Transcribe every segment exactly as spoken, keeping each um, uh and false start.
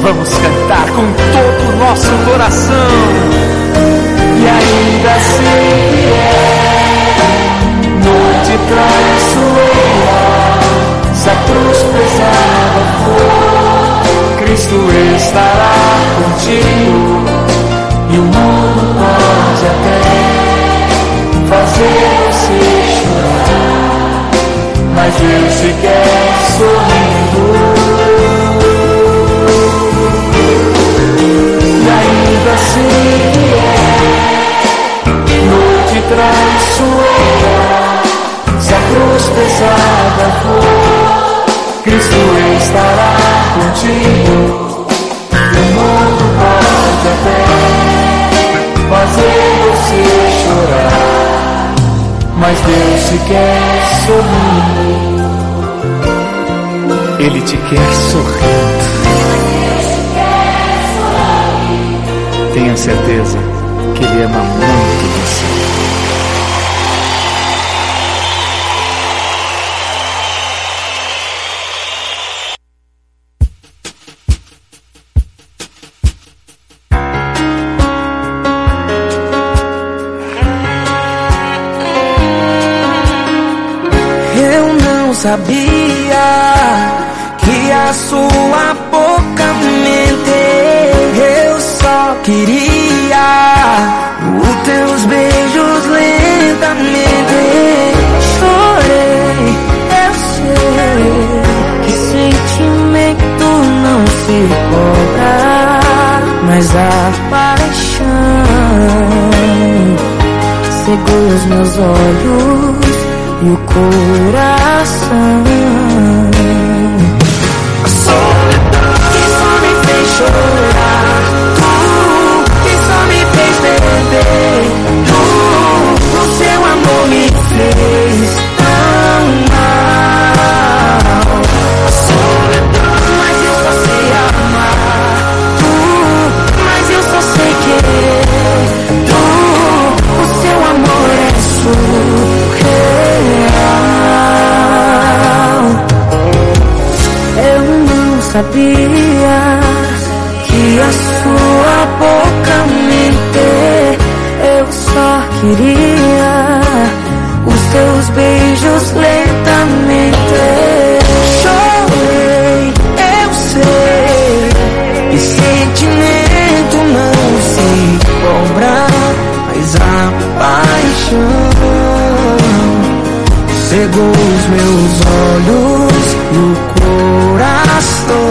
vamos cantar com todo o nosso coração. E ainda assim é noite traiçoeira, se a cruz pesada for, Cristo estará contigo. E o mundo pode até fazer você chorar, mas Deus se quer sorrindo. E ainda assim é noite traiçoeira, se a cruz pesada for, Cristo estará contigo. E o mundo pode até fazer você chorar, mas Deus se quer sorrir. Ele te quer sorrindo. Tenha certeza que Ele ama muito você. Sabia que a sua boca mente, eu só queria os teus beijos lentamente. Chorei, eu sei que sentimento não se cobra, mas a paixão cegou os meus olhos e o coração. A solidão que só me fez chorar, tu que só me fez beber, tu, o seu amor me fez tão mal. A solidão, mas eu só sei amar, tu, mas eu só sei querer, tu, o seu amor é surreal. Sabia que a sua boca mente, eu só queria os teus beijos lentamente. Chorei, eu sei que sentimento não se cobra, mas a paixão cegou os meus olhos e o coração.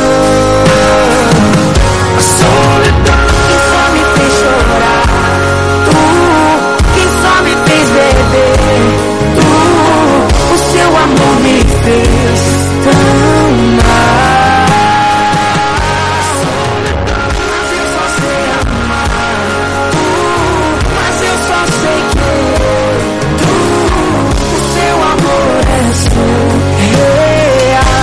A solidão que só me fez chorar, tu que só me fez beber, tu, o seu amor me fez tão mal. A solidão, mas eu só sei amar, tu, mas eu só sei querer, tu, o seu amor é surreal.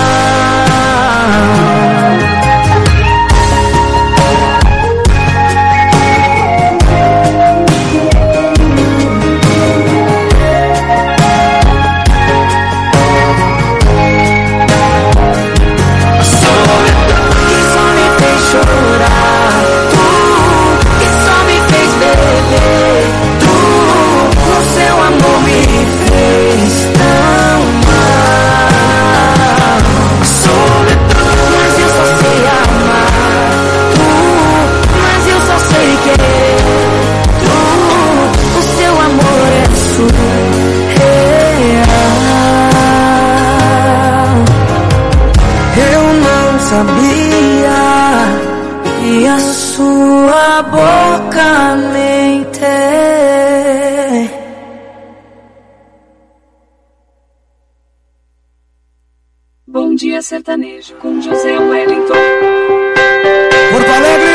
Bom Dia Sertanejo com José Wellington. Porto Alegre!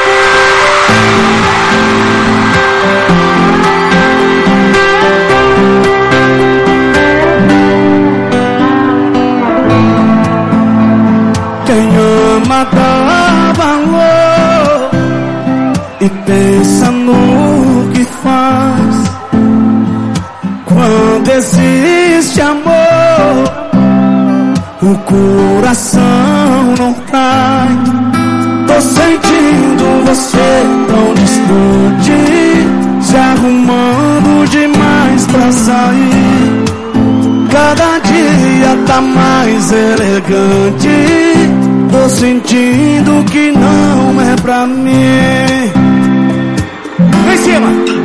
Quem ama dá valor e pensa no que faz. Quando existe amor, o coração não cai. tá mais elegante. Tô sentindo que não é pra mim. Em cima.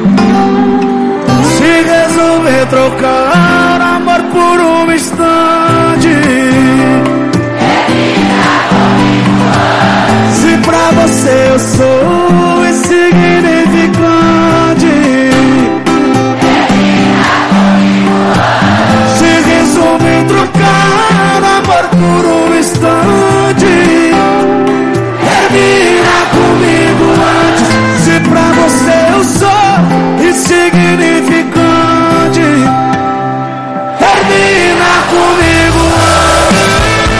Se resolver trocar amor por um instante, se pra você eu sou insignificante, se resolver trocar amor por um instante, termina comigo antes. Se pra você eu sou insignificante, termina comigo antes.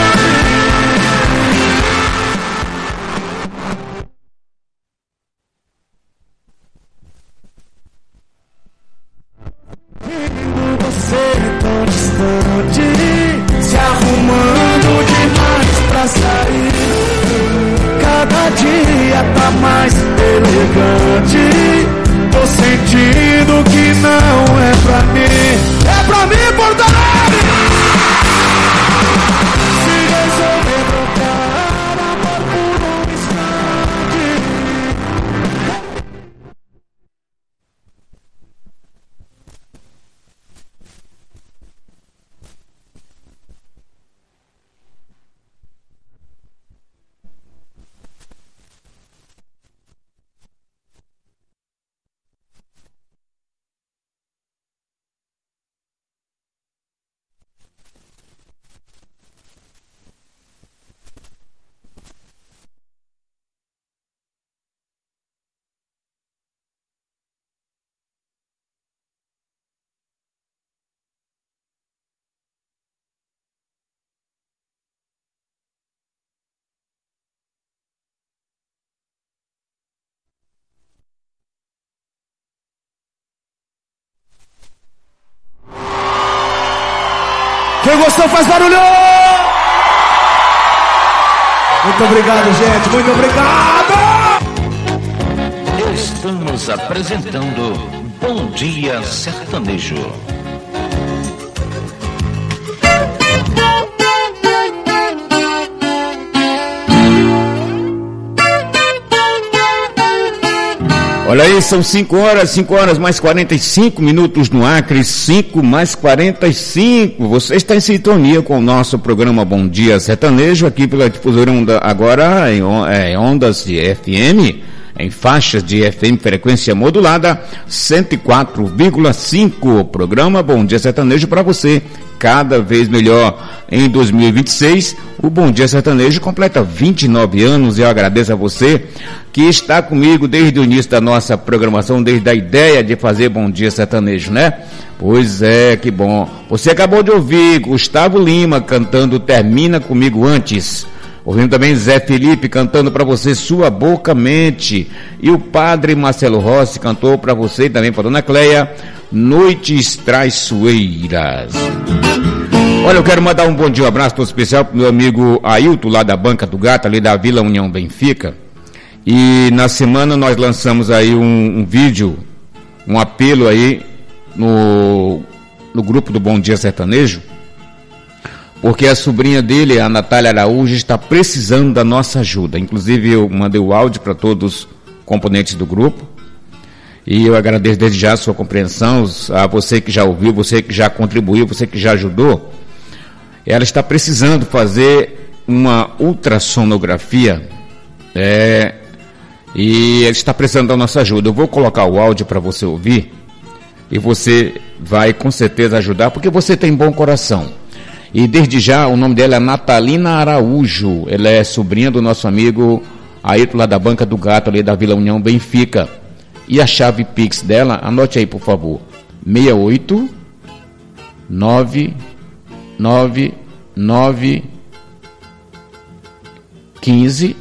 Você tão distante, se arrumando demais pra sair. Cada dia tá mais elegante. Tô sentindo que não é pra mim. É pra mim, Porto Alegre! Se resolver trocar amor por um instante, quem gostou faz barulho! Muito obrigado, gente. Muito obrigado! Estamos apresentando Bom Dia Sertanejo. Olha aí, são cinco horas, cinco horas mais quarenta e cinco minutos no Acre, cinco mais quarenta e cinco. Você está em sintonia com o nosso programa Bom Dia Sertanejo, aqui pela difusora onda, agora em é, ondas de F M, em faixas de F M frequência modulada, cento e quatro vírgula cinco. Programa Bom Dia Sertanejo para você, cada vez melhor. Em dois mil e vinte e seis, o Bom Dia Sertanejo completa vinte e nove anos e eu agradeço a você que está comigo desde o início da nossa programação, desde a ideia de fazer Bom Dia Sertanejo, né? Pois é, que bom. Você acabou de ouvir Gustavo Lima cantando Termina Comigo Antes. Ouvindo também Zé Felipe cantando para você Sua Boca Mente. E o padre Marcelo Rossi cantou para você e também para Dona Cleia Noites Traiçoeiras. Olha, eu quero mandar um bom dia, um abraço todo especial pro meu amigo Ailton, lá da Banca do Gato, ali da Vila União Benfica. E na semana nós lançamos aí um, um vídeo, um apelo aí no, no grupo do Bom Dia Sertanejo, porque a sobrinha dele, a Natália Araújo, está precisando da nossa ajuda. Inclusive eu mandei o áudio para todos os componentes do grupo. E eu agradeço desde já a sua compreensão, a você que já ouviu, você que já contribuiu, você que já ajudou. Ela está precisando fazer uma ultrassonografia, é, e ela está precisando da nossa ajuda. Eu vou colocar o áudio para você ouvir, e você vai com certeza ajudar, porque você tem bom coração. E desde já, o nome dela é Natalina Araújo, ela é sobrinha do nosso amigo Ayrton, lá da Banca do Gato, ali da Vila União Benfica. E a chave Pix dela, anote aí por favor, seis oito nove nove nove um cinco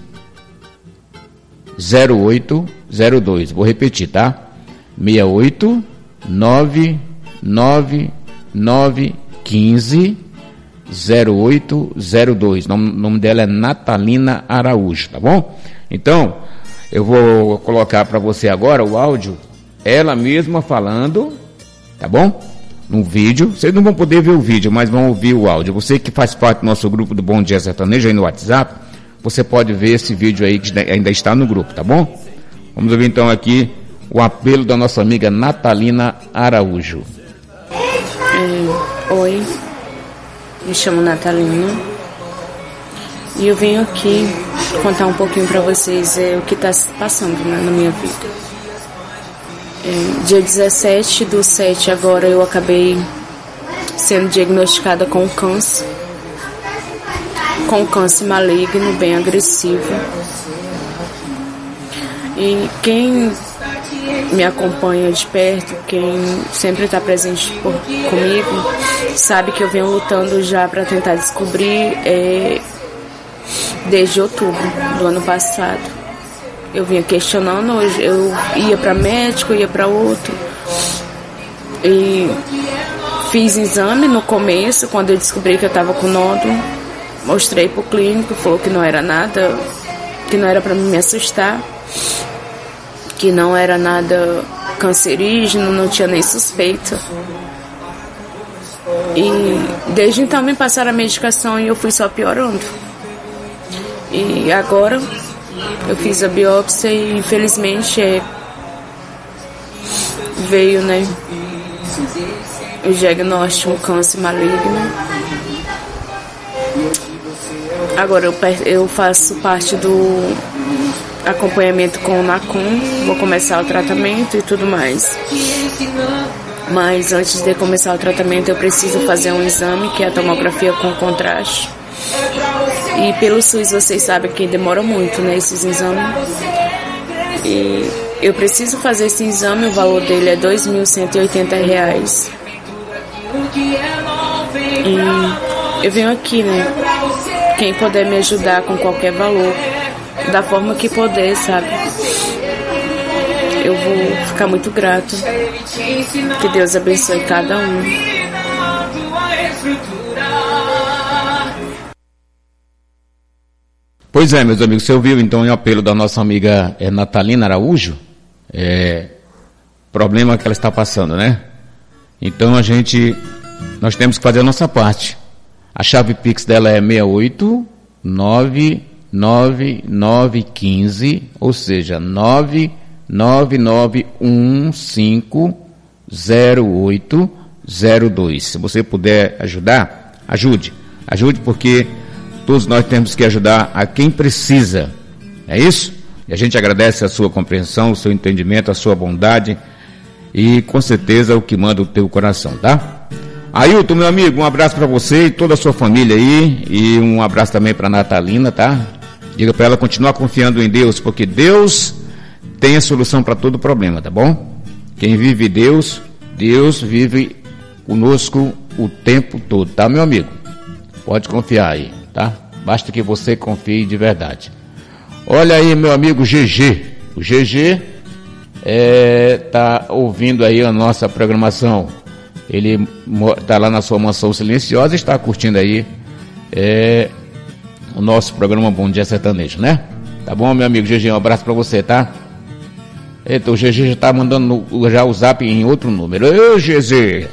zero oito zero dois. Vou repetir, tá? seis oito nove nove nove um cinco zero oito zero dois. O nome, nome dela é Natalina Araújo, tá bom? Então, eu vou colocar para você agora o áudio, ela mesma falando, tá bom? no vídeo. Vocês não vão poder ver o vídeo, mas vão ouvir o áudio. Você que faz parte do nosso grupo do Bom Dia Sertanejo aí no WhatsApp, você pode ver esse vídeo aí que ainda está no grupo, tá bom? Vamos ouvir então aqui o apelo da nossa amiga Natalina Araújo. É, oi, me chamo Natalina e eu venho aqui contar um pouquinho para vocês é, o que está se passando, né, na minha vida. É, dia dezessete do sete agora eu acabei sendo diagnosticada com câncer, com câncer maligno, bem agressivo. E quem me acompanha de perto, quem sempre está presente por, comigo, sabe que eu venho lutando já para tentar descobrir é, desde outubro do ano passado. Eu vinha questionando, eu ia para médico, ia para outro. E fiz exame no começo, quando eu descobri que eu estava com nódulo. Mostrei pro clínico, falou que não era nada, que não era para me assustar, que não era nada cancerígeno, não tinha nem suspeita. E desde então me passaram a medicação e eu fui só piorando. E agora eu fiz a biópsia e infelizmente é, veio, né, o diagnóstico, um câncer maligno. Agora eu, eu faço parte do acompanhamento com o NACOM, vou começar o tratamento e tudo mais. Mas antes de começar o tratamento eu preciso fazer um exame, que é a tomografia com contraste. E pelo SUS vocês sabem que demora muito, né, esses exames. E eu preciso fazer esse exame, o valor dele é dois mil cento e oitenta reais. E eu venho aqui, né, quem puder me ajudar com qualquer valor, da forma que puder, sabe? Eu vou ficar muito grato. Que Deus abençoe cada um. Pois é, meus amigos, você ouviu então o apelo da nossa amiga é, Natalina Araújo? É, problema que ela está passando, né? Então a gente, nós temos que fazer a nossa parte. A chave Pix dela é seis oito nove nove nove um cinco, ou seja, nove nove nove um cinco zero oito zero dois. Se você puder ajudar, ajude. Ajude porque todos nós temos que ajudar a quem precisa. É isso? E a gente agradece a sua compreensão, o seu entendimento, a sua bondade e com certeza o que manda o teu coração, tá? Ailton, meu amigo, um abraço para você e toda a sua família aí, e um abraço também para Natalina, tá? Diga para ela continuar confiando em Deus, porque Deus tem a solução para todo problema, tá bom? Quem vive Deus, Deus vive conosco o tempo todo, tá, meu amigo? Pode confiar aí, tá? Basta que você confie de verdade. Olha aí, meu amigo G G. O G G é, tá ouvindo aí a nossa programação. Ele está lá na sua mansão silenciosa e está curtindo aí é, o nosso programa Bom Dia Sertanejo, né? Tá bom, meu amigo G G? Um abraço para você, tá? Eita, o G G já está mandando no, já o zap em outro número. Ô, G G!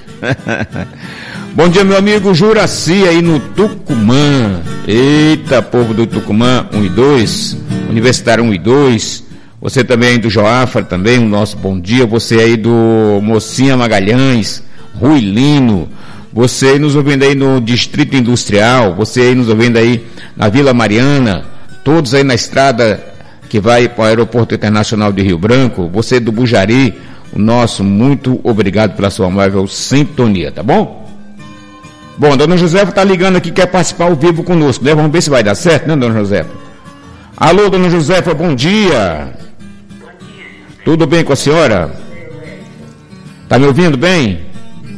Bom dia, meu amigo Juraci aí no Tucumã. Eita, povo do Tucumã, um e dois, Universitário um e dois. Você também aí do Joafra também, o nosso bom dia. Você aí do Mocinha Magalhães, Rui Lino, você aí nos ouvindo aí no Distrito Industrial, você aí nos ouvindo aí na Vila Mariana, todos aí na estrada que vai para o Aeroporto Internacional de Rio Branco, você do Bujari, o nosso muito obrigado pela sua amável sintonia, tá bom? Bom, dona Josefa tá ligando aqui, quer participar ao vivo conosco, né? Vamos ver se vai dar certo, né, dona Josefa? Alô, dona Josefa, bom dia. Bom dia. Tudo bem com a senhora? Tá me ouvindo bem?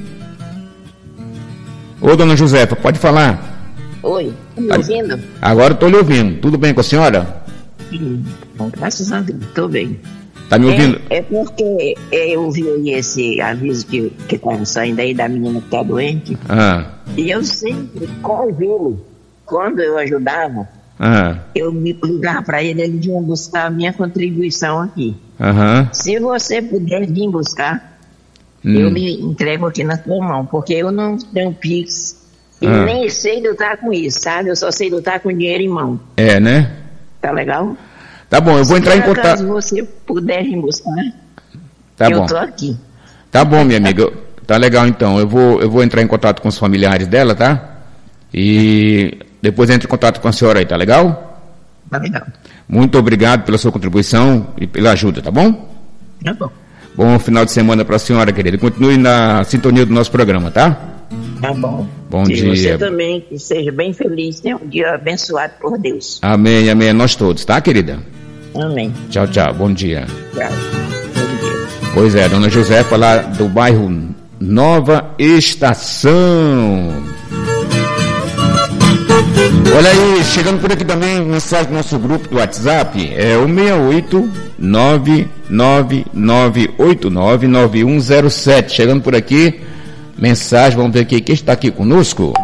Ô, dona Josefa, pode falar. Oi, tá me ouvindo? Agora estou lhe ouvindo. Tudo bem com a senhora? Sim, bom, graças a Deus, estou bem. Tá me ouvindo? É, é porque eu vi esse aviso que que tá saindo aí da menina que está doente. Ah. E eu sempre, com ele, quando eu ajudava, ah. eu me ligava para ele, ele vinha buscar a minha contribuição aqui. Aham. Se você puder vir buscar, hum. eu me entrego aqui na tua mão, porque eu não tenho Pix e ah. nem sei lutar com isso, sabe? Eu só sei lutar com dinheiro em mão. É, né? Tá legal? Tá bom, eu vou entrar em contato. Se você puder me buscar, tá eu bom. tô aqui. Tá bom, minha amiga. Tá legal, então. Eu vou, eu vou entrar em contato com os familiares dela, tá? E depois entro em contato com a senhora aí, tá legal? Tá legal. Muito obrigado pela sua contribuição e pela ajuda, tá bom? Tá bom. Bom final de semana para a senhora, querida. Continue na sintonia do nosso programa, tá? Tá bom. Bom e dia. Você também, que seja bem feliz, tenha um dia abençoado por Deus. Amém, amém. Nós todos, tá, querida? Amém. Tchau, tchau. Bom dia. Tchau. Bom dia. Pois é, dona Josefa, lá do bairro Nova Estação. Olha aí, chegando por aqui também, mensagem do nosso grupo do WhatsApp, é o seis oito nove nove nove oito nove nove um zero sete. Chegando por aqui, mensagem, vamos ver aqui, quem está aqui conosco?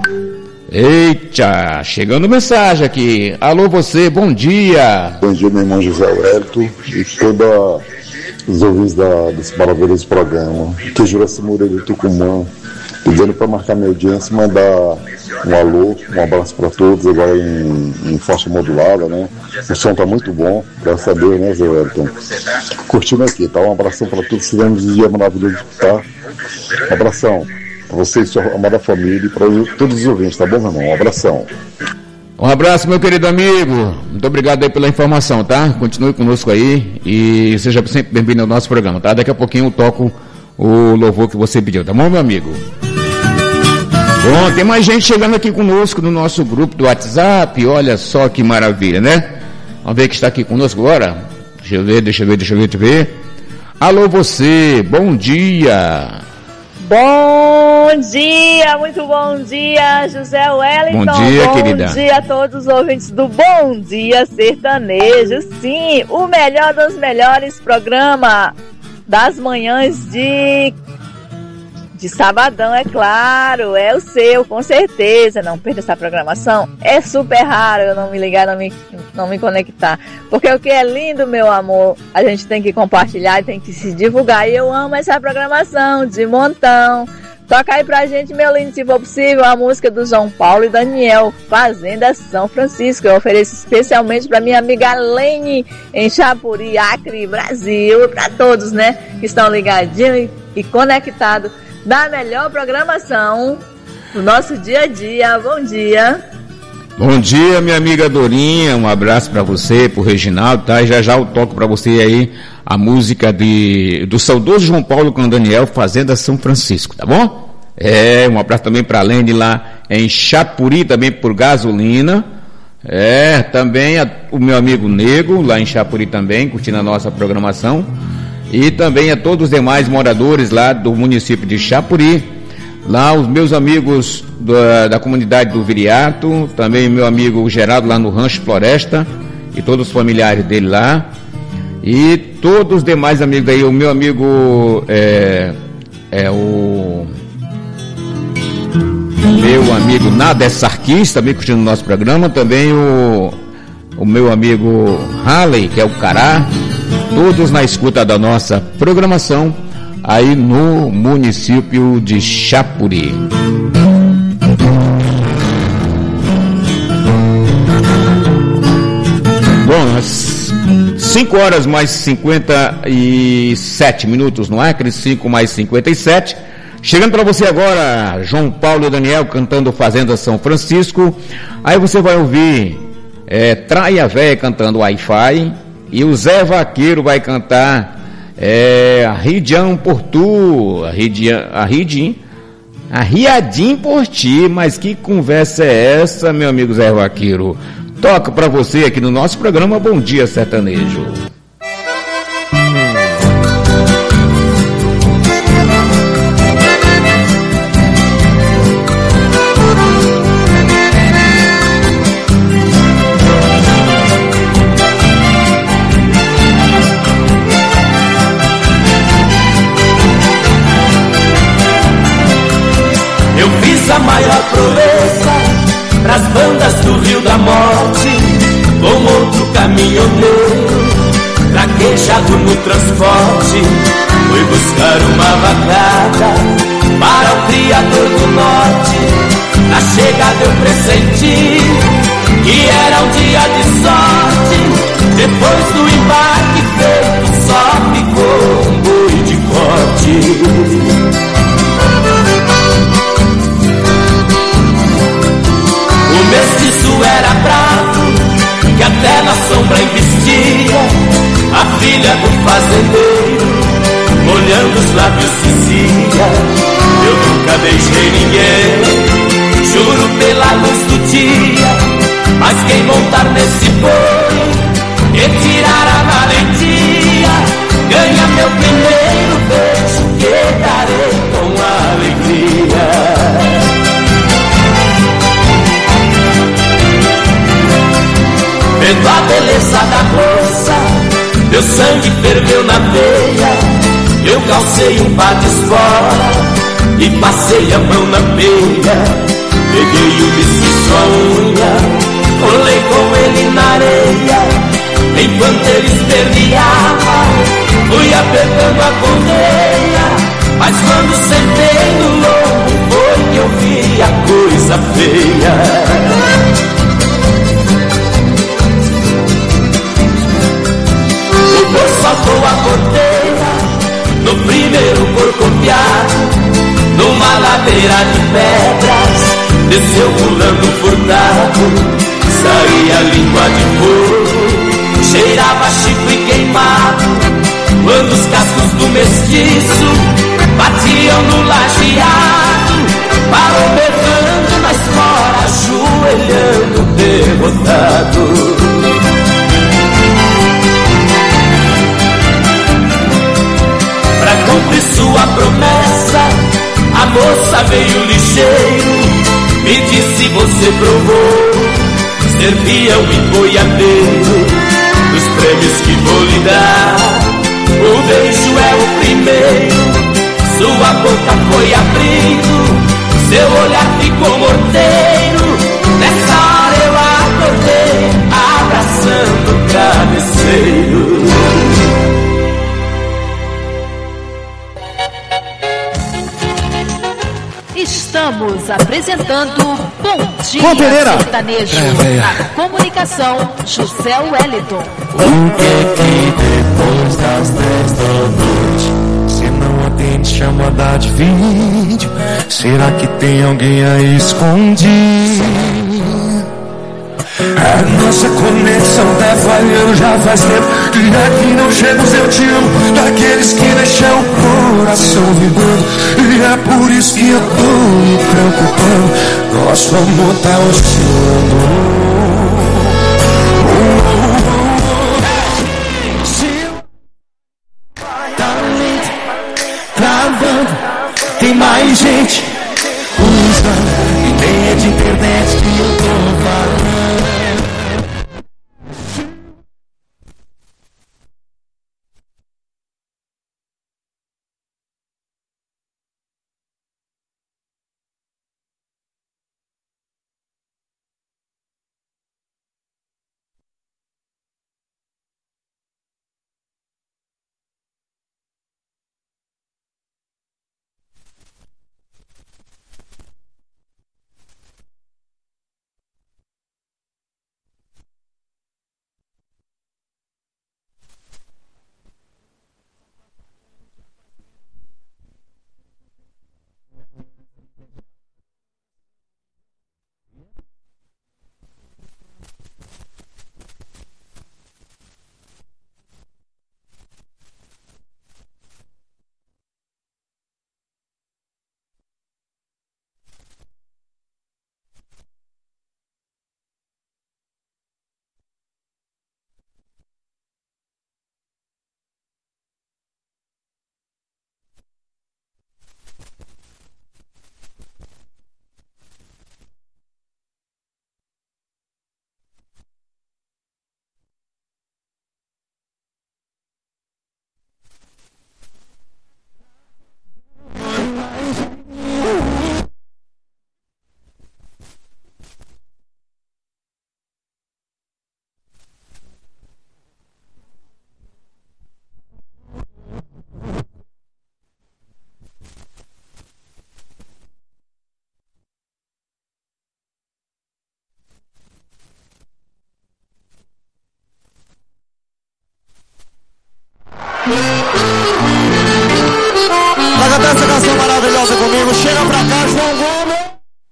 Eita, chegando mensagem aqui. Alô você, bom dia. Bom dia, meu irmão José Wellington e todos os ouvintes da, desse maravilhoso programa. Que Juraci Moreira do Tucumã, pedindo para marcar minha audiência e mandar um alô, um abraço para todos, agora em, em faixa modulada, né? O som tá muito bom, graças a Deus, né, Zé Wellington? Curtindo aqui, tá? Um abração para todos, tivemos um dia maravilhoso, tá? Um abração para você e sua amada família e para todos os ouvintes, tá bom, meu irmão? Um abração. Um abraço, meu querido amigo. Muito obrigado aí pela informação, tá? Continue conosco aí e seja sempre bem-vindo ao nosso programa, tá? Daqui a pouquinho eu toco o louvor que você pediu, tá bom, meu amigo? Bom, tem mais gente chegando aqui conosco no nosso grupo do WhatsApp, olha só que maravilha, né? Vamos ver quem está aqui conosco agora. Deixa eu ver, deixa eu ver, deixa eu ver, deixa eu ver. Alô você, bom dia. Bom dia, muito bom dia, José Wellington. Bom dia, bom querida. Bom dia a todos os ouvintes do Bom Dia Sertanejo. Sim, o melhor dos melhores programas das manhãs de... De sabadão, é claro, é o seu, com certeza. Não perda essa programação. É super raro eu não me ligar, não me, não me conectar. Porque o que é lindo, meu amor, a gente tem que compartilhar e tem que se divulgar. E eu amo essa programação de montão. Toca aí pra gente, meu lindo, se for possível, a música do João Paulo e Daniel, Fazenda São Francisco. Eu ofereço especialmente pra minha amiga Lene, em Chapuri, Acre, Brasil. E pra todos, né, que estão ligadinhos e, e conectados da melhor programação do nosso dia a dia. Bom dia. Bom dia, minha amiga Dorinha, um abraço para você, pro Reginaldo, tá? E já já eu toco para você aí a música de, do saudoso João Paulo com o Daniel, Fazenda São Francisco, tá bom? É, um abraço também para a Lene lá em Chapuri, também por gasolina. É, também a, o meu amigo Nego, lá em Chapuri também, curtindo a nossa programação. E também a todos os demais moradores lá do município de Chapuri, lá os meus amigos da, da comunidade do Viriato, também meu amigo Geraldo lá no Rancho Floresta, e todos os familiares dele lá, e todos os demais amigos aí, o meu amigo é, é o meu amigo Nader Sarkis, também curtindo o nosso programa, também o, o meu amigo Halley, que é o Cará, todos na escuta da nossa programação aí no município de Chapuri. Bom, às cinco horas mais cinquenta e sete minutos no Acre, cinco mais cinquenta e sete. Chegando para você agora, João Paulo e Daniel cantando Fazenda São Francisco. Aí você vai ouvir é, Traia Véia cantando Wi-Fi. E o Zé Vaqueiro vai cantar é, a Ridião por Tu, a Ridião, a Ridim, a Riadim por Ti. Mas que conversa é essa, meu amigo Zé Vaqueiro? Toca pra você aqui no nosso programa Bom Dia Sertanejo. A maior proeza pras bandas do Rio da Morte, com outro caminhoneiro traquejado no transporte, Fui buscar uma vacada para o Criador do Norte. Na chegada eu pressenti que era um dia de sorte. Depois do embarque feito, só ficou um boi de corte. O mestiço era bravo, que até na sombra investia. A filha do fazendeiro, molhando os lábios, dizia: eu nunca beijei ninguém, juro pela luz do dia. Mas quem montar nesse boi e tirar a valentia, ganha meu primeiro beijo, que darei com alegria. Vendo a beleza da moça, meu sangue ferveu na veia. Eu calcei um par de espora e passei a mão na peia. Peguei o bicho sua unha, rolei com ele na areia. Enquanto ele esperneava, fui apertando a correia. Mas quando sentei no lombo, foi que eu vi a coisa feia. O boi saltou a porteira no primeiro corcoviado. Numa ladeira de pedras, desceu pulando furtado. Saía língua de fogo, cheirava chifre queimado. Quando os cascos do mestiço batiam no lajeado, parou berrando na espora, ajoelhando derrotado. Pra cumprir sua promessa, a moça veio ligeiro, me disse: você provou ser fiel e boiadeiro. Dos prêmios que vou lhe dar, o beijo é o primeiro. Sua boca foi abrindo, seu olhar ficou morteiro. Nessa hora eu acordei, abraçando o travesseiro. Estamos apresentando Bom Dia Bom, Pereira. Sertanejo. É, Na comunicação, José Wellington. O que que depois das dez da noite, se não atende chamada de vídeo, será que tem alguém aí escondido? A nossa conexão tá falhando já faz tempo, e aqui não chega os eu te amo, daqueles que deixam o coração vibrando. E é por isso que eu tô me preocupando, nosso amor tá oscilando. Travando, tem mais gente usando, e nem é de internet que eu tô falando. Pra cantar essa canção maravilhosa comigo, chega pra cá, João Gomes.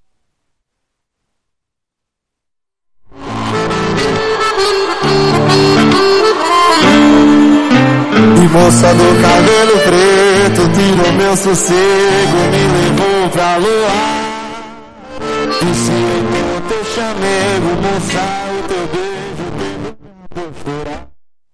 E moça do cabelo preto tirou meu sossego, me levou pra lua. Disse o teu chamego, moça, o teu beijo, teu chorar.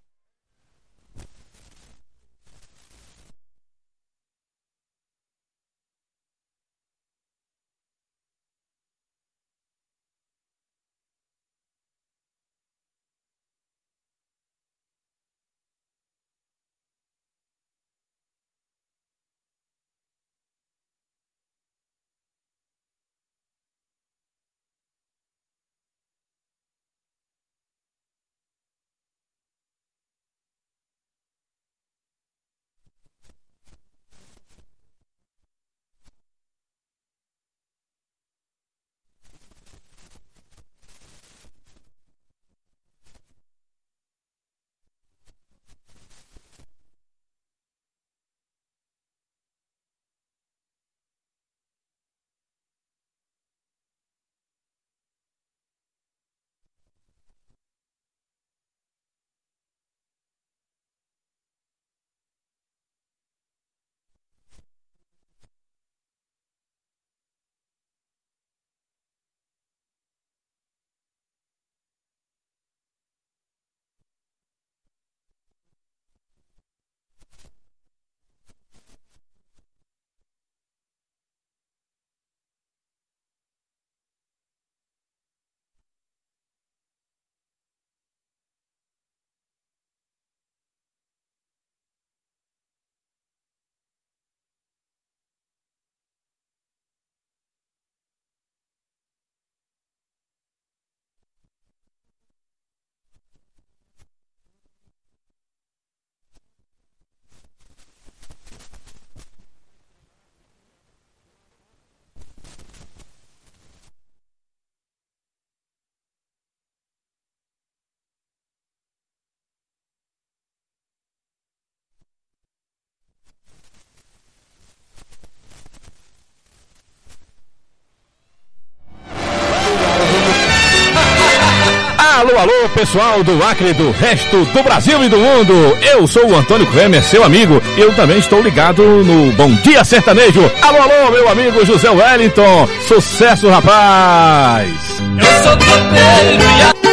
Alô, alô, pessoal do Acre, do resto do Brasil e do mundo. Eu sou o Antônio Kremer, seu amigo, e eu também estou ligado no Bom Dia Sertanejo. Alô, alô, meu amigo José Wellington. Sucesso, rapaz. Eu sou tropeiro e a...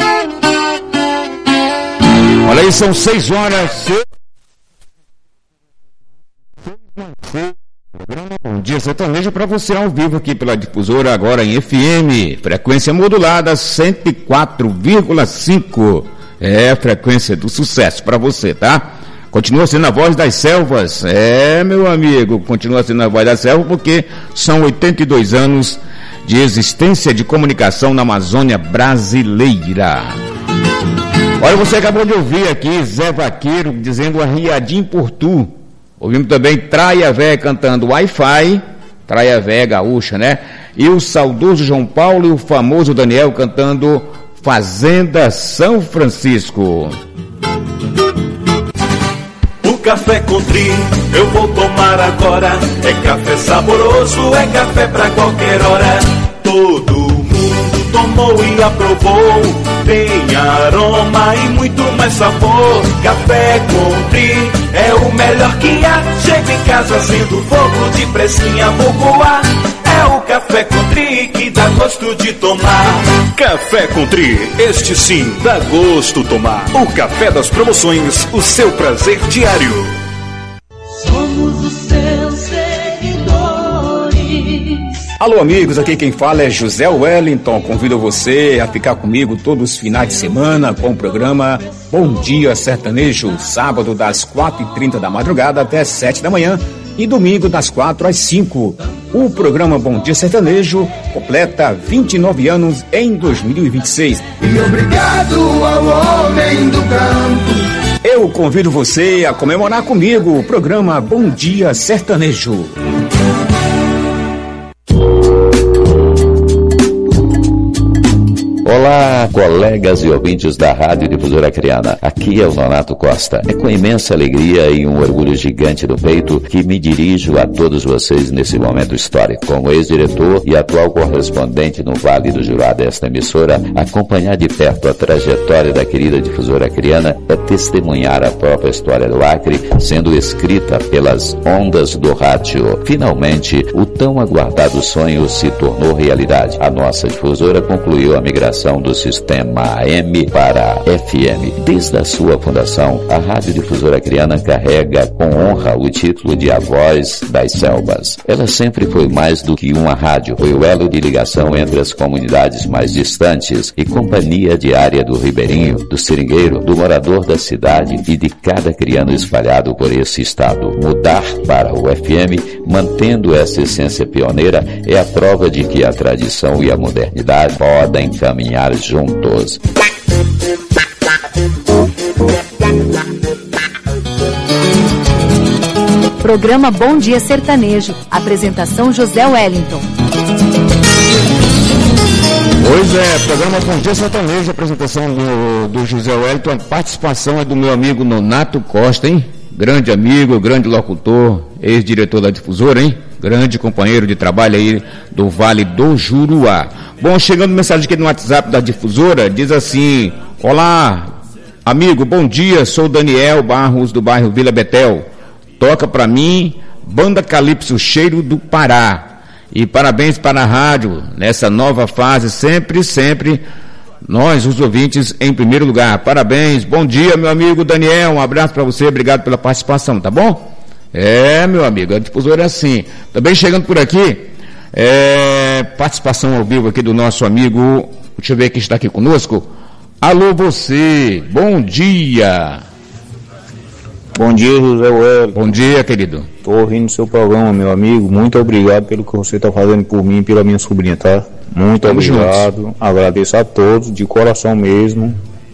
Olha aí, são seis horas. Bom Dia Sertanejo para você ao vivo aqui pela difusora, agora em F M, frequência modulada cento e quatro vírgula cinco. É, frequência do sucesso para você, tá? Continua sendo a voz das selvas. É, meu amigo, continua sendo a voz das selvas porque são oitenta e dois anos de existência de comunicação na Amazônia brasileira. Olha, você acabou de ouvir aqui Zé Vaqueiro dizendo arriadinho por tu. Ouvimos também Traia Véia cantando Wi-Fi, Traia Véia gaúcha, né? E o saudoso João Paulo e o famoso Daniel cantando Fazenda São Francisco. O café Country eu vou tomar agora. É café saboroso, é café pra qualquer hora. Todo mundo tomou e aprovou. Tem aroma e muito mais sabor. Café Country é o melhor que há. Chego em casa sendo fogo, de pressinha vou voar. É o Café Country que dá gosto de tomar. Café Country, este sim dá gosto tomar. O café das promoções, o seu prazer diário. Somos os seus seguidores. Alô amigos, aqui quem fala é José Wellington. Convido você a ficar comigo todos os finais de semana com o programa Bom Dia Sertanejo, sábado das quatro e trinta da madrugada até sete da manhã e domingo das quatro às cinco. O programa Bom Dia Sertanejo completa vinte e nove anos em dois mil e vinte e seis. E obrigado ao homem do campo. Eu convido você a comemorar comigo o programa Bom Dia Sertanejo. Olá, colegas e ouvintes da Rádio Difusora Acreana. Aqui é o Nonato Costa. É com imensa alegria e um orgulho gigante no peito que me dirijo a todos vocês nesse momento histórico. Como ex-diretor e atual correspondente no Vale do Jurá desta emissora, acompanhar de perto a trajetória da querida Difusora Acreana é testemunhar a própria história do Acre sendo escrita pelas ondas do rádio. Finalmente, o tão aguardado sonho se tornou realidade. A nossa difusora concluiu a migração do sistema A M para F M. Desde a sua fundação, a Rádio Difusora Acreana carrega com honra o título de A Voz das Selvas. Ela sempre foi mais do que uma rádio, foi o elo de ligação entre as comunidades mais distantes e companhia diária do ribeirinho, do seringueiro, do morador da cidade e de cada criano espalhado por esse estado. Mudar para o F M, mantendo essa essência pioneira, é a prova de que a tradição e a modernidade podem caminhar juntos. Programa Bom Dia Sertanejo. Apresentação José Wellington. Pois é, programa Bom Dia Sertanejo, apresentação do, do José Wellington, a participação é do meu amigo Nonato Costa, hein? Grande amigo, grande locutor, ex-diretor da Difusora, hein? Grande companheiro de trabalho aí do Vale do Juruá. Bom, chegando mensagem aqui no WhatsApp da Difusora, diz assim: olá, amigo, bom dia, sou Daniel Barros do bairro Vila Betel. Toca pra mim, Banda Calypso Cheiro do Pará. E parabéns para a rádio, nessa nova fase, sempre, sempre, nós, os ouvintes, em primeiro lugar. Parabéns, bom dia, meu amigo Daniel, um abraço para você, obrigado pela participação, tá bom? É, meu amigo, a Difusora é assim. Também chegando por aqui, é, participação ao vivo aqui do nosso amigo, deixa eu ver quem está aqui conosco. Alô, você, bom dia. Bom dia, José Wellington. Bom dia, querido. Estou ouvindo o seu programa, meu amigo. Muito obrigado pelo que você está fazendo por mim e pela minha sobrinha, tá? Muito Tamo obrigado. Juntos. Agradeço a todos, de coração mesmo.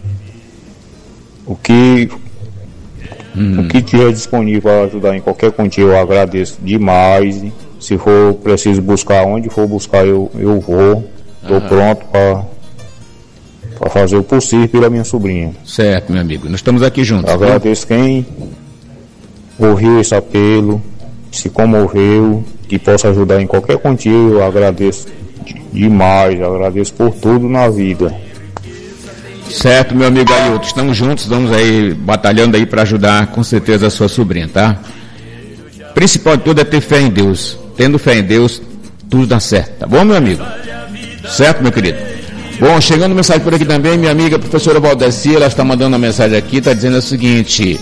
O que, hum. o que tiver disponível para ajudar em qualquer quantia, eu agradeço demais. Se for preciso buscar, onde for buscar, eu, eu vou. Estou pronto para... para fazer o possível pela minha sobrinha. Certo, meu amigo. Nós estamos aqui juntos. Eu agradeço quem ouviu esse apelo, se comoveu, que possa ajudar em qualquer quantia, eu agradeço demais, agradeço por tudo na vida. Certo, meu amigo Ailton. Estamos juntos, estamos aí batalhando aí para ajudar com certeza a sua sobrinha, tá? O principal de tudo é ter fé em Deus. Tendo fé em Deus, tudo dá certo, tá bom, meu amigo? Certo, meu querido? Bom, chegando mensagem por aqui também, minha amiga professora Valdeci, ela está mandando uma mensagem aqui, está dizendo o seguinte: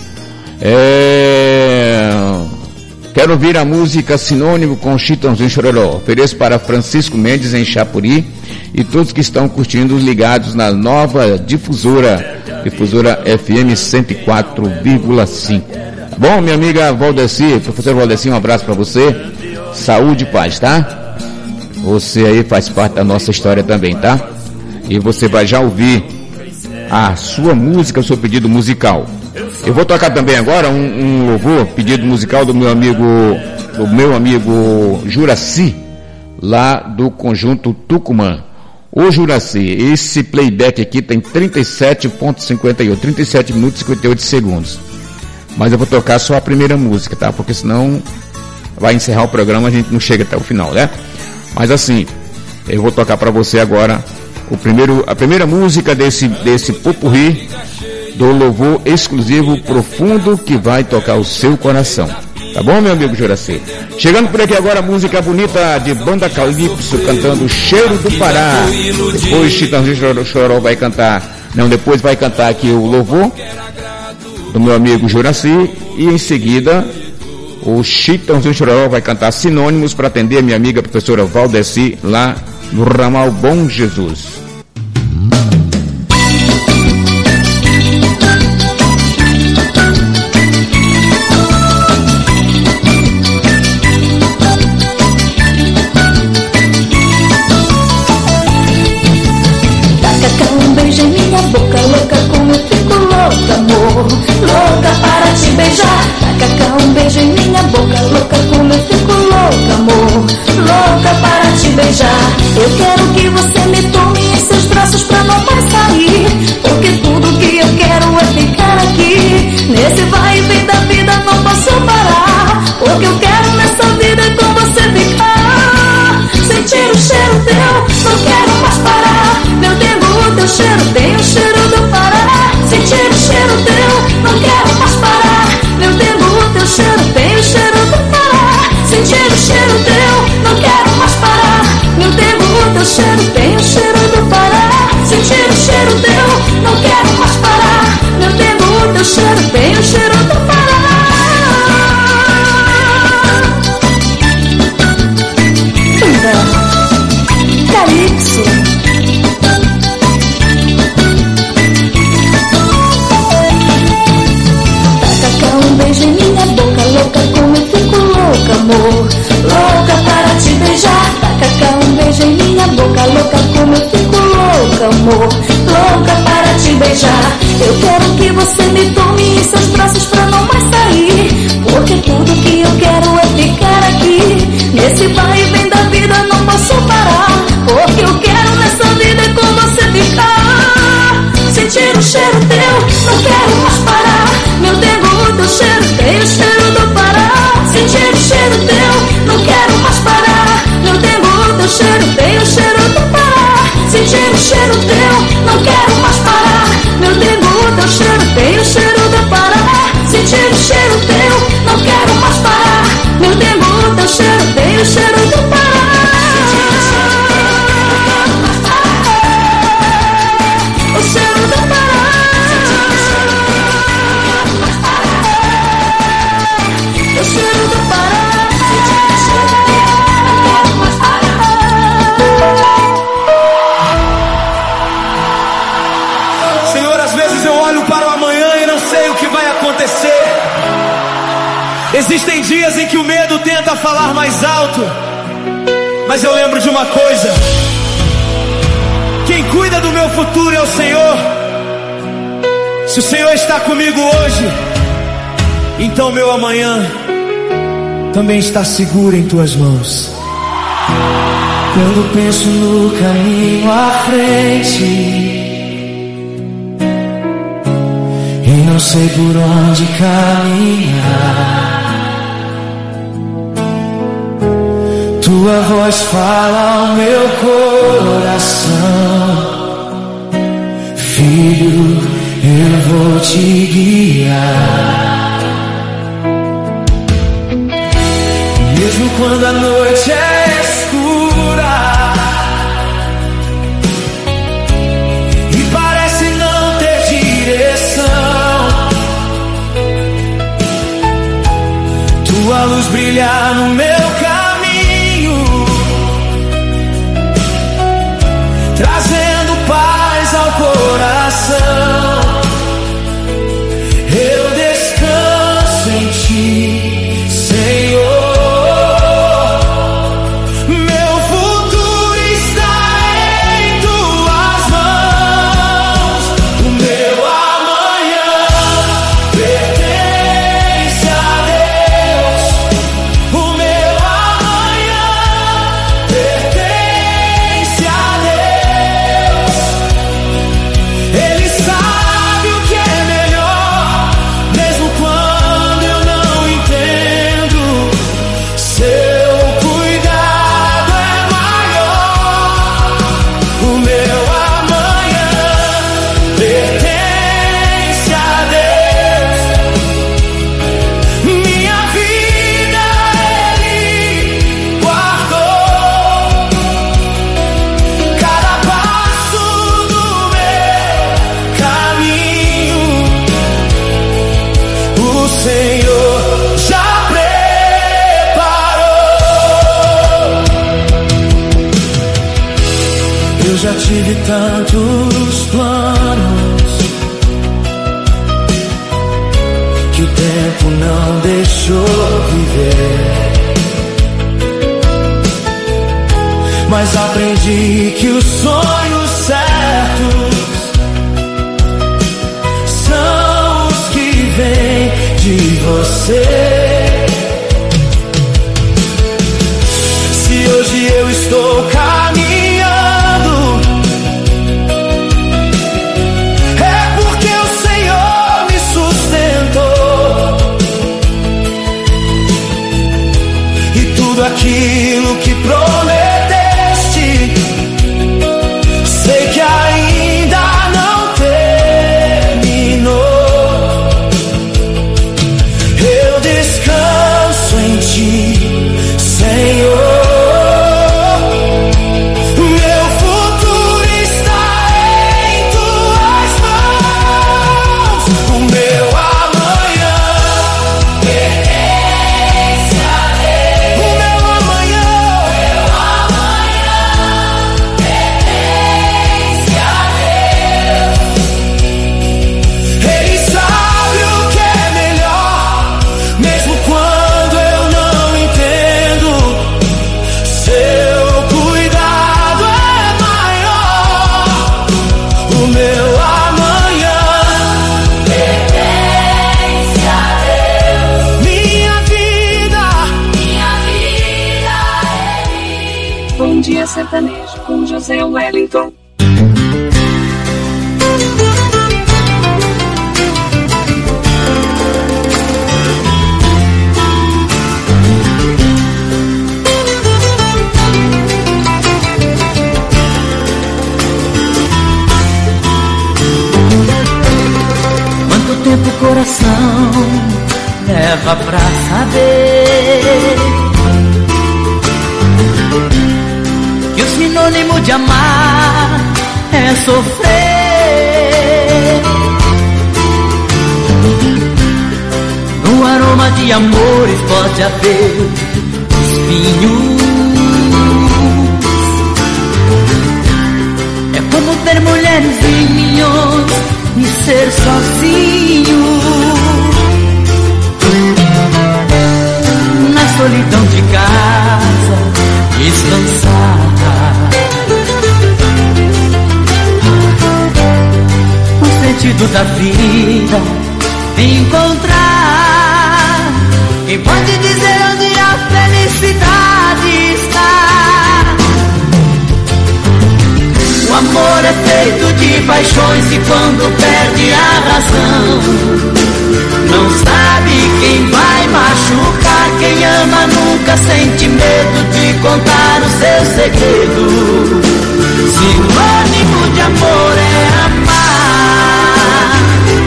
é... quero ouvir a música Sinônimo com Chitãozinho Chororó. Ofereço para Francisco Mendes em Chapuri e todos que estão curtindo ligados na nova difusora, difusora F M cento e quatro vírgula cinco. Bom, minha amiga Valdeci, professora Valdeci, um abraço para você, saúde e paz, tá? Você aí faz parte da nossa história também, tá? E você vai já ouvir a sua música, o seu pedido musical. Eu vou tocar também agora um, um louvor, pedido musical do meu amigo, do meu amigo Juraci, lá do Conjunto Tucumã. Ô Juraci, esse playback aqui tem trinta e sete ponto cinquenta e oito, trinta e sete minutos e cinquenta e oito segundos. Mas eu vou tocar só a primeira música, tá? Porque senão vai encerrar o programa, a gente não chega até o final, né? Mas assim, eu vou tocar para você agora o primeiro, a primeira música desse, desse popurrí do louvor exclusivo profundo que vai tocar o seu coração. Tá bom, meu amigo Juraci? Chegando por aqui agora a música bonita de Banda Calypso cantando Cheiro do Pará. Depois Chitãozinho Chororó vai cantar, não, depois vai cantar aqui o louvor do meu amigo Juraci e em seguida o Chitãozinho Chororó vai cantar Sinônimos para atender a minha amiga professora Valdeci lá no ramal Bom Jesus. Taca um beijo em minha boca, louca como eu fico louca, amor. Louca para te beijar. Taca um beijo em minha boca, louca como eu fico louca, amor. Louca para te beijar. Eu quero que você me tome em seus braços pra não cheiro, tem o cheiro do Pará. Sentir o cheiro teu, não quero mais parar. Meu tempo, o teu cheiro, tem o cheiro do Pará. Sentir o cheiro teu, não quero mais parar. Meu tempo, o teu cheiro, tem o cheiro do Pará. Sentir o cheiro teu, não quero mais parar. Meu tempo, o teu cheiro, tem o cheiro do Pará. Calypso. Taca um beijo em minha boca, louca como eu fico louca, amor. Louca para te beijar. Taca um beijo em minha boca, louca como eu fico louca, amor. Louca para te beijar. Eu quero que você me tome em seus braços pra não mais sair, porque tudo que eu quero é ficar aqui. Nesse vai e vem da vida não posso parar, porque eu quero nessa vida é com você ficar. Sentir o cheiro teu, não quero mais parar. Meu Deus, o teu cheiro tem o cheiro do Pará. Sentir o cheiro teu, não quero mais parar. Meu Deus, o teu cheiro tem o cheiro do Pará. Sentir o cheiro teu, não quero mais parar. Meu Deus, o teu cheiro tem o cheiro do Pará. Sentir o cheiro teu, não quero mais parar. Meu Deus, o teu cheiro tem o cheiro do Pará. O cheiro do Pará. O cheiro do Pará. Senhor, às vezes eu olho para o amanhã e não sei o que vai acontecer. Existem dias em que o medo tenta falar mais alto, mas eu lembro de uma coisa: quem cuida do meu futuro é o Senhor. Se o Senhor está comigo hoje, então meu amanhã também está seguro em tuas mãos. Quando penso no caminho à frente e não sei por onde caminhar, tua voz fala ao meu coração: filho, eu vou te guiar. Mesmo quando a noite é escura e parece não ter direção, tua luz brilha no meu caminho, trazendo paz ao coração. Eu descanso em ti, Senhor. Meu futuro está em tuas mãos. O meu amanhã pertence a Deus. O meu amanhã pertence a Deus. Ele sabe o que é melhor, mesmo quando eu não entendo. Seu cuidado é maior. O meu amanhã pertence a Deus. Minha vida Ele guardou. Cada passo do meu caminho, o Senhor já preparou. Eu já tive tantos planos que o tempo não deixou viver, mas aprendi que os sonhos certos são os que vêm de você. Se hoje eu estou caminhando, é porque o Senhor me sustentou, e tudo aquilo que prometeste, sei que ainda José Wellington. Quanto tempo o coração leva pra saber que o sinônimo de amar é sofrer? No aroma de amores pode haver espinhos. É como ter mulheres e milhões e ser sozinho na solidão de casa, descansar. O sentido da vida encontrar. Quem pode dizer onde a felicidade está? O amor é feito de paixões e quando perde a razão, não sabe quem vai machucar. Quem ama nunca sente medo de contar o seu segredo. Sinônimo de amor é amar.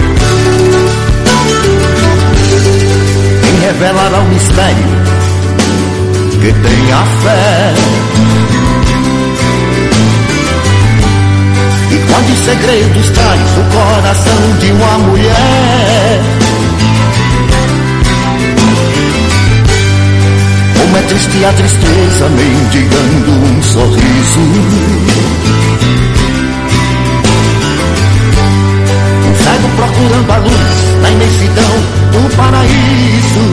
Quem revelará o mistério que tem a fé e quantos segredos traz o coração de uma mulher. Como é triste a tristeza mendigando um sorriso. Um cego procurando a luz na imensidão do paraíso.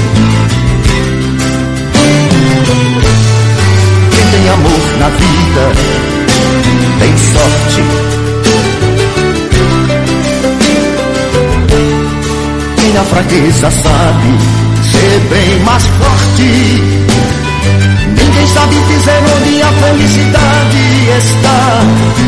Quem tem amor na vida tem sorte. Quem na fraqueza sabe ser bem mais forte. Ninguém sabe dizer onde a felicidade está.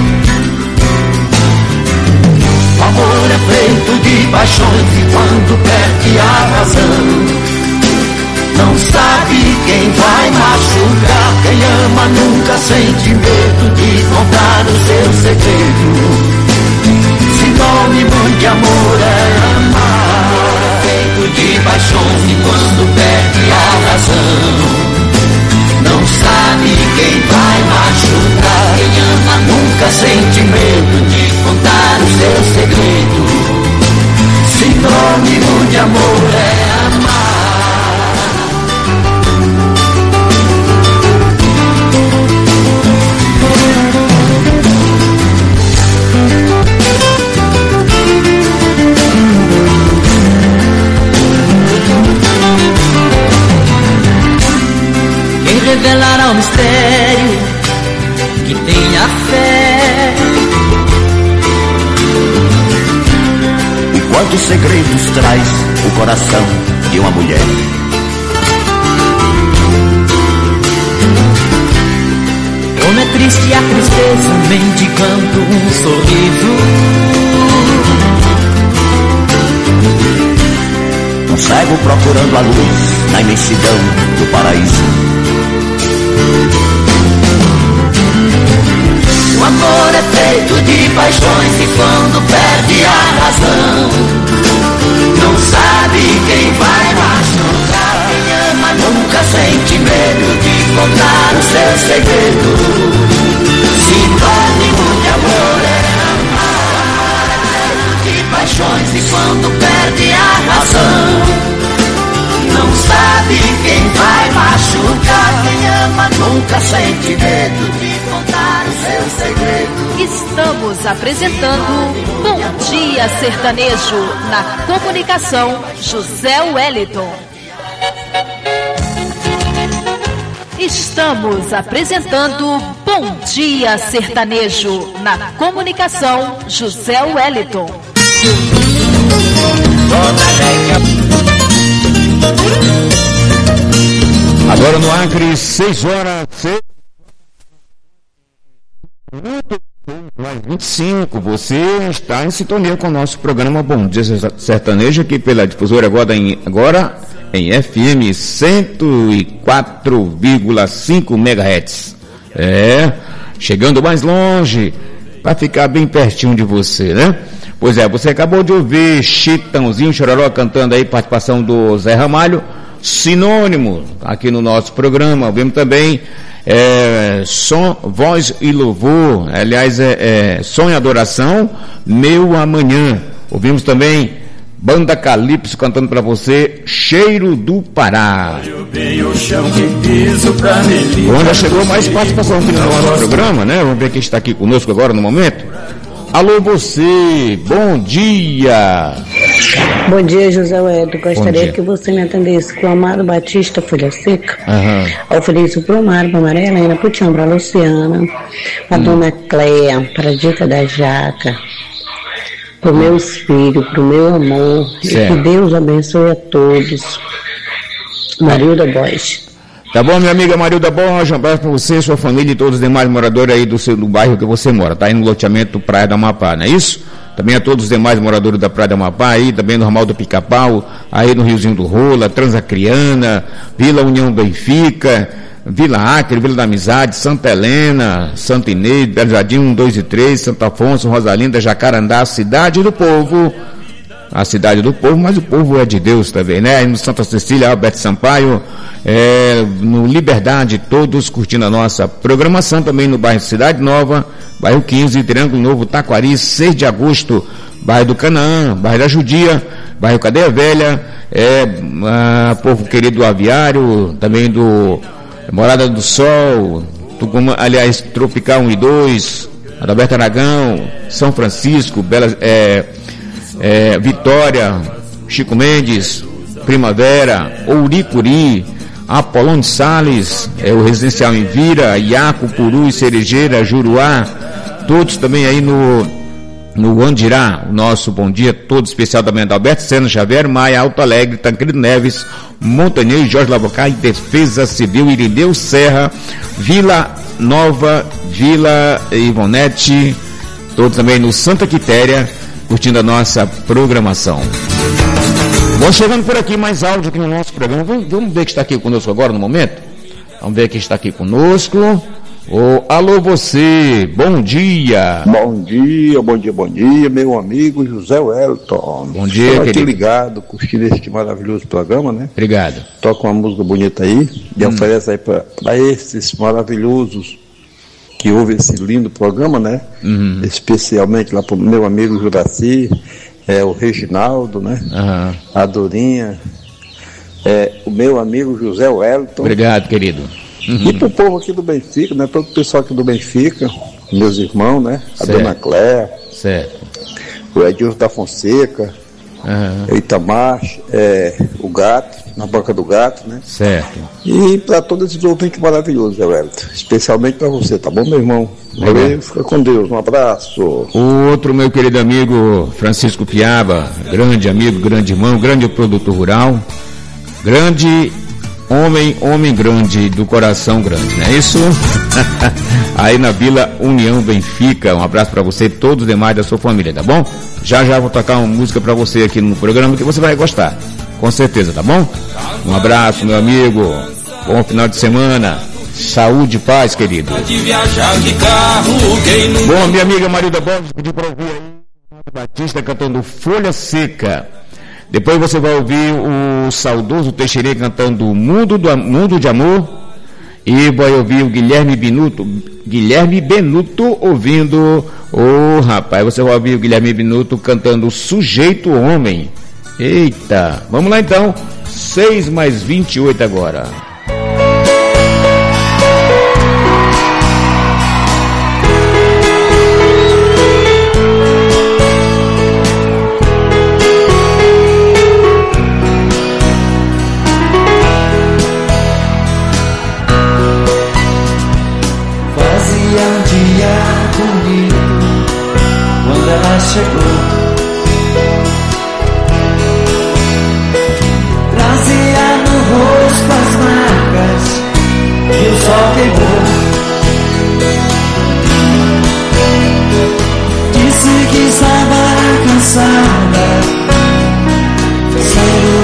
O amor é feito de paixões e quando perde a razão, não sabe quem vai machucar. Quem ama nunca sente medo de contar o seu segredo. Sinônimo de amor é amar. É feito de paixões e quando perde a razão, não sabe quem vai machucar. Quem ama nunca sente medo de contar o seu segredo. Sinônimo de amor é amar. Revelará o mistério que tem a fé. E quantos segredos traz o coração de uma mulher. Como é triste a tristeza mendigando um sorriso. Um cego procurando a luz na imensidão do paraíso. O amor é feito de paixões e quando perde a razão, não sabe quem vai machucar. Quem ama nunca sente medo de contar o seu segredo. Sinônimo de amor é amar. É feito de paixões e quando perde a razão, não sabe quem vai machucar. Quem ama nunca sente medo de contar o seu segredo. Estamos apresentando Bom Dia Sertanejo. Na comunicação, José Wellington. Estamos apresentando Bom Dia Sertanejo. Na comunicação, José Wellington. Agora no Acre, seis horas, seis... vinte e cinco. Você está em sintonia com o nosso programa Bom Dia Sertanejo, aqui pela difusora agora em, agora em F M cento e quatro vírgula cinco megahertz. É, chegando mais longe, para ficar bem pertinho de você, né? Pois é, você acabou de ouvir Chitãozinho Chororó cantando aí, participação do Zé Ramalho, sinônimo aqui no nosso programa. Ouvimos também é, som, voz e louvor, aliás, é, é som e adoração, Meu Amanhã. Ouvimos também Banda Calypso cantando para você Cheiro do Pará. Bom, já chegou mais participação aqui no nosso programa, né? Vamos ver quem está aqui conosco agora no momento. Alô você, bom dia. Bom dia, José Wellington. Gostaria que você me atendesse com o Amado Batista Folha Seca. Uhum. Ofereço pro Mário, pra Maria Helena, pro Tião, pra Luciana, pra hum. Dona Cléia, pra Dica da Jaca, pro meus filhos, pro meu amor. Certo. E que Deus abençoe a todos. Marilda Bosch. Tá bom, minha amiga Marilda Borja, um abraço para você, sua família e todos os demais moradores aí do, seu, do bairro que você mora, tá aí no loteamento Praia da Amapá, não é isso? Também a todos os demais moradores da Praia da Amapá, aí também no ramal do Pica-Pau, aí no Riozinho do Rola, Transacriana, Vila União Benfica, Vila Acre, Vila da Amizade, Santa Helena, Santa Inês, Belo Jardim um, dois e três, Santo Afonso, Rosalinda, Jacarandá, Cidade do Povo, a cidade do povo, mas o povo é de Deus também, né? Aí no Santa Cecília, Alberto Sampaio, é, no Liberdade, todos curtindo a nossa programação, também no bairro Cidade Nova, bairro quinze, Triângulo Novo, Taquari, seis de agosto, bairro do Canaã, bairro da Judia, bairro Cadeia Velha, é, a, povo querido do Aviário, também do Morada do Sol, Tucumã, aliás, Tropical um e dois, Adalberto Aragão, São Francisco, Bela, é, É, Vitória, Chico Mendes, Primavera, Ouricuri, Apolônio Salles, é, o Residencial em Vira, Iaco, Puru e Cerejeira, Juruá, todos também aí no, no Andirá, o nosso bom dia todo especial também da Alberto Sena, Xavier Maia, Alto Alegre, Tancredo Neves, Montanhês, Jorge Lavocai, Defesa Civil, Irineu Serra, Vila Nova, Vila Ivonete, todos também no Santa Quitéria, curtindo a nossa programação. Vamos chegando por aqui, mais áudio aqui no nosso programa. Vamos, vamos ver quem está aqui conosco agora no momento? Vamos ver quem está aqui conosco. Oh, alô você, bom dia. Bom dia, bom dia, bom dia, meu amigo José Wellington. Bom dia, Estou querido. aqui ligado, curtindo este maravilhoso programa, né? Obrigado. Toca uma música bonita aí e hum. oferece aí para esses maravilhosos que ouve esse lindo programa, né? Uhum. Especialmente lá pro meu amigo Juraci, é, o Reginaldo, né? Uhum. A Dorinha, é, o meu amigo José Wellington. Obrigado, querido. Uhum. E pro povo aqui do Benfica, né? Todo o pessoal aqui do Benfica, meus irmãos, né? A certo. Dona Cléia, certo. O Edilson da Fonseca, uhum. o Itamar, é, o Gato, na Banca do Gato, né? Certo. E para todos esses ouvintes maravilhosos, Zé Wellington. Especialmente para você, tá bom, meu irmão? Valeu, fica com Deus, um abraço. O outro meu querido amigo Francisco Piaba, grande amigo, grande irmão, grande produtor rural, grande homem, homem grande, do coração grande, não é isso? Aí na Vila União Benfica, um abraço para você e todos os demais da sua família, tá bom? Já já vou tocar uma música para você aqui no programa que você vai gostar, com certeza, tá bom? Um abraço, meu amigo, bom final de semana, saúde e paz, querido. Bom, minha amiga Marilda Borges pediu para ouvir aí Batista cantando Folha Seca. Depois você vai ouvir o saudoso Teixeira cantando Mundo, do, Mundo de Amor. E vai ouvir o Guilherme Benuto, Guilherme Benuto ouvindo, ô oh, rapaz, você vai ouvir o Guilherme Benuto cantando Sujeito Homem. Eita, vamos lá então, seis mais vinte e oito agora. Chegou, trazia no rosto as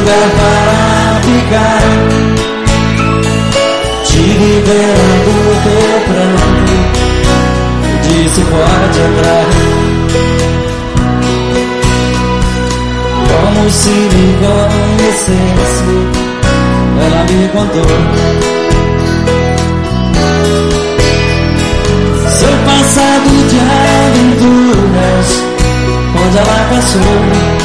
lugar para ficar. Te liberando do teu pranto, disse pode entrar. Como se me conhecesse, ela me contou seu passado de aventuras, onde ela passou.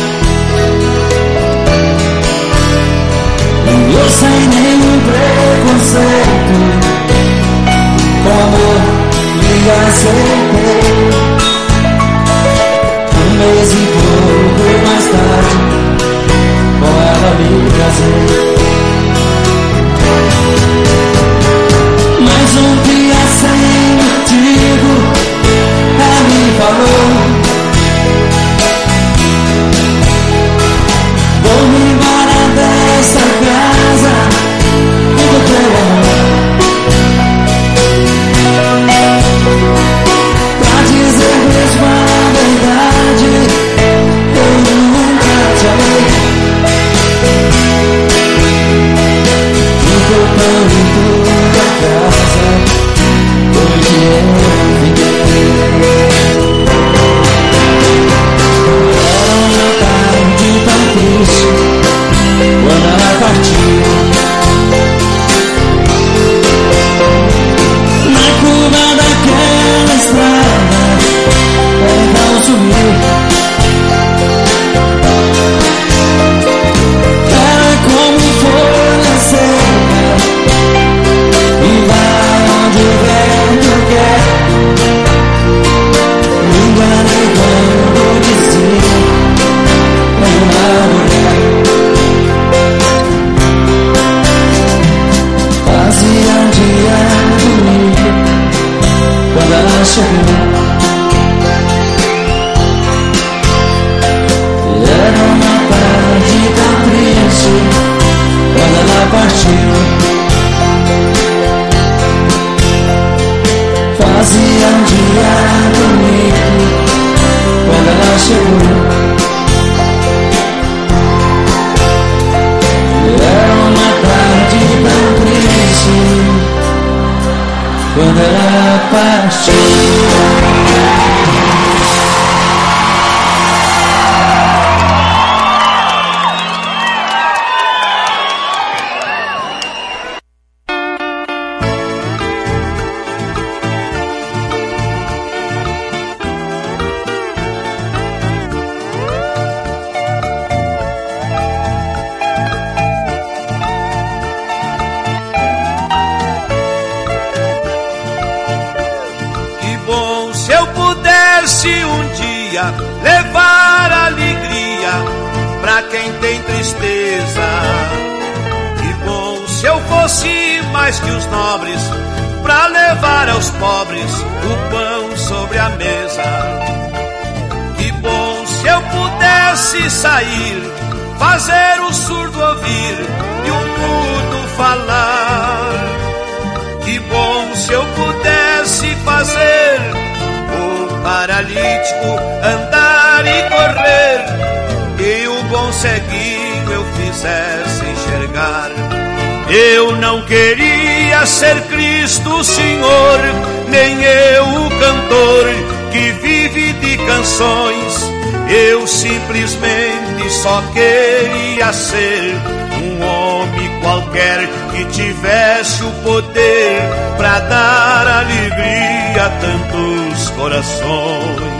Eu sem nenhum preconceito, com amor me aceitei. Um mês e pouco mais tarde, com ela me casei. Mais um dia sem motivo, ela me falou: vou-me embora dessa casa e do teu amor. Pra dizer mesmo a verdade, eu nunca te amei. O teu pão e tua casa foi que eu fiquei. Era uma tarde tão triste quando ela partiu. Na curva daquela estrada, ela então sumiu. Era como folha seca e vai onde o vento quer. Me enganei quando dizia uma mulher. Fazia um dia domingo quando ela chegou. E era uma tarde tão triste quando ela partiu. Fazia um dia domingo quando ela chegou. E era uma tarde tão triste quando ela partiu. Levar alegria pra quem tem tristeza. Que bom se eu fosse mais que os nobres, pra levar aos pobres o pão sobre a mesa. Que bom se eu pudesse sair, fazer o surdo ouvir e o mudo falar. Que bom se eu pudesse fazer o paralítico andar e correr, e o bom ceguinho eu fizesse enxergar. Eu não queria ser Cristo Senhor, nem eu o cantor que vive de canções. Eu simplesmente só queria ser um homem qualquer que tivesse o poder pra dar alegria a tantos corações.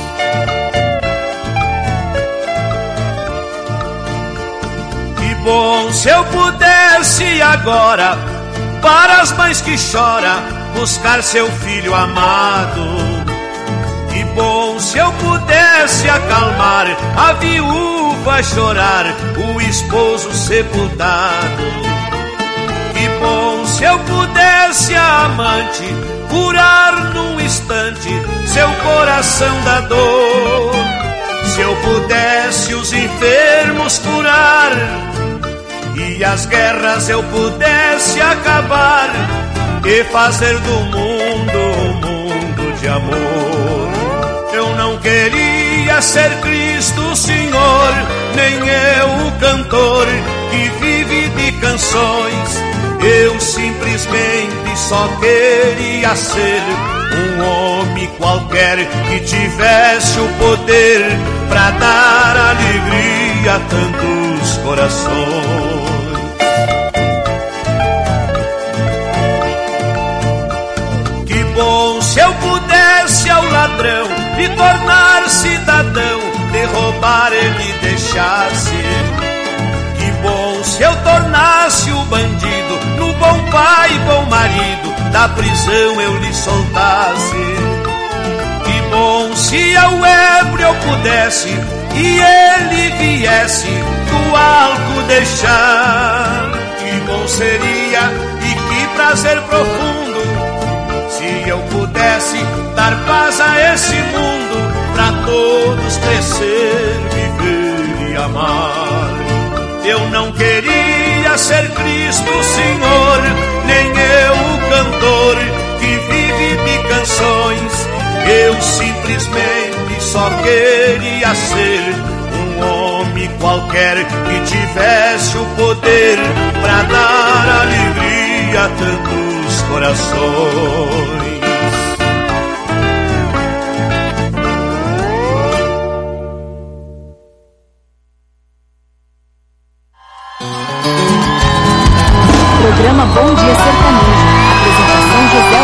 Que bom se eu pudesse agora, para as mães que choram, buscar seu filho amado. Que bom se eu pudesse acalmar a viúva chorar, o esposo sepultado. Que bom se eu pudesse a amante curar num instante seu coração da dor. Se eu pudesse os enfermos curar e as guerras eu pudesse acabar e fazer do mundo um mundo de amor. Eu não queria queria ser Cristo o Senhor, nem eu o cantor que vive de canções. Eu simplesmente só queria ser um homem qualquer que tivesse o poder pra dar alegria a tantos corações. Que bom se eu pudesse ao ladrão me tornar cidadão, de roubar ele deixasse. Que bom se eu tornasse o bandido no bom pai, bom marido, da prisão eu lhe soltasse. Que bom se ao ébrio eu pudesse e ele viesse do álcool deixar. Que bom seria e que prazer profundo se eu pudesse dar paz a esse mundo, pra todos crescer, viver e amar. Eu não queria ser Cristo o Senhor, nem eu o cantor que vive de canções. Eu simplesmente só queria ser um homem qualquer que tivesse o poder pra dar alegria a tantos corações. Programa Bom Dia Sertanejo. Apresentação José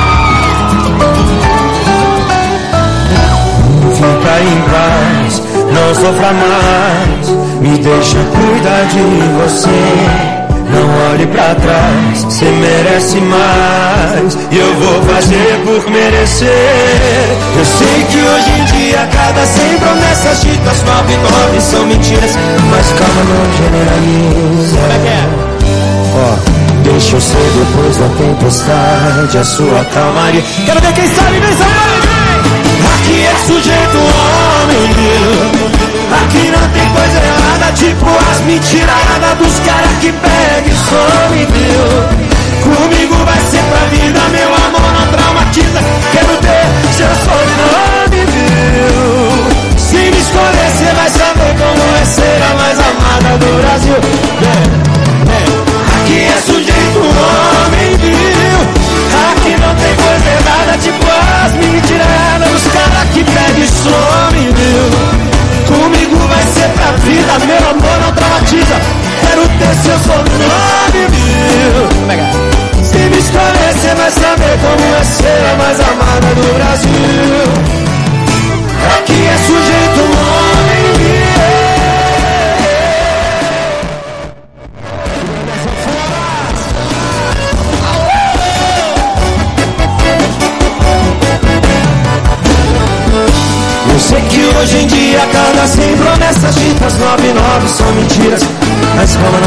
Wellington. Fica em paz, não sofra mais, me deixa cuidar de você. Não olhe pra trás, você merece mais, e eu vou fazer por merecer. Eu sei que hoje em dia cada cem promessas ditas, nove e nove são mentiras, mas calma, não generaliza. Como é que é? Ó, deixa eu ser depois da tempestade a sua calmaria. Quero ver quem sabe, vem saber. Aqui é sujeito homem, viu? Aqui não tem coisa errada, tipo as mentiradas dos caras que pega e some, viu? Comigo vai ser pra vida, meu amor não traumatiza. Quero ter seu sobrenome, viu? Se me escolher, cê vai saber como é ser a mais amada do Brasil. É, é. Aqui é sujeito homem, viu? Aqui não tem coisa errada, tipo as mentiradas dos caras que pega e some, viu? Comigo vai ser pra vida, meu amor não traumatiza. Quero ter seu sobrenome, viu? Se me escolher, cê vai saber como é ser a mais amada do Brasil. Aqui é sujeito homem, viu? Eu sei que hoje em dia cada cem promessas ditas, nove e nove são mentiras, mas como não